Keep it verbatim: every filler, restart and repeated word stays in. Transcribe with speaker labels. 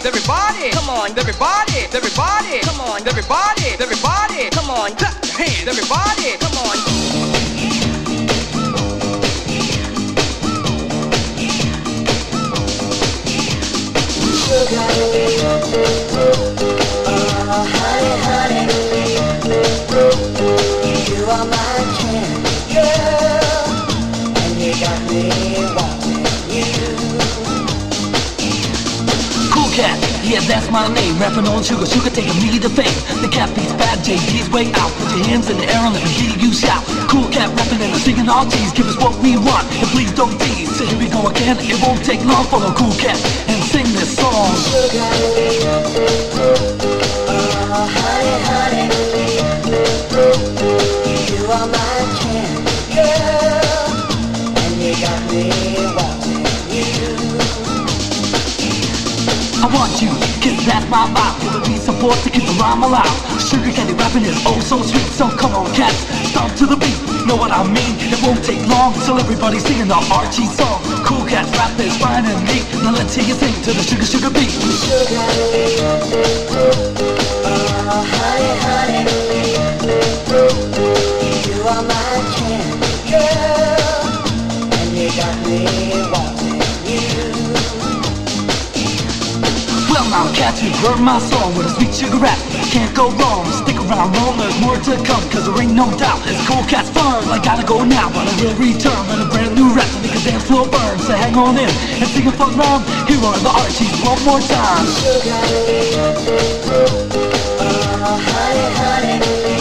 Speaker 1: everybody, come on, everybody, everybody, come on, everybody, everybody, come on, clap your hands, everybody, come on.
Speaker 2: Sugar, oh honey, honey, you are my candy girl, and you got me wanting you.
Speaker 3: Cool Cat, yeah, that's my name. Rapping on sugar, sugar taking me to fame. The cat beats bad, J D's way out. Put your hands in the air and let me hear you shout. Cool Cat rapping and I'm singing all G's. Give us what we want and please don't tease. So here we go again, it won't take long. Follow Cool Cat and sing this song.
Speaker 2: Sugar, oh honey, honey, you are my candy girl, and you got me wanting you.
Speaker 3: I want you, cause that's my vibe. Give the beat support to keep the rhyme alive. Sugar candy rapping is oh so sweet. So come on cats, stomp to the beat. Know what I mean? It won't take long till everybody's singing the Archie song. Cool Cats rap is fine and neat. Now let's hear you sing to the sugar sugar beat.
Speaker 2: Sugar, oh honey, honey, you are my candy girl, and you got me wanting you.
Speaker 3: Well now cats, you've heard my song with a sweet sugar rap. Can't go wrong, stick around long, there's more to come. Cause there ain't no doubt, it's Cool Cats fun. I gotta go now, but I will return with a brand new rap to make a dance floor burn. So hang on in and sing a fun round. Here are the Archies one more time.
Speaker 2: Sugar, oh honey, honey,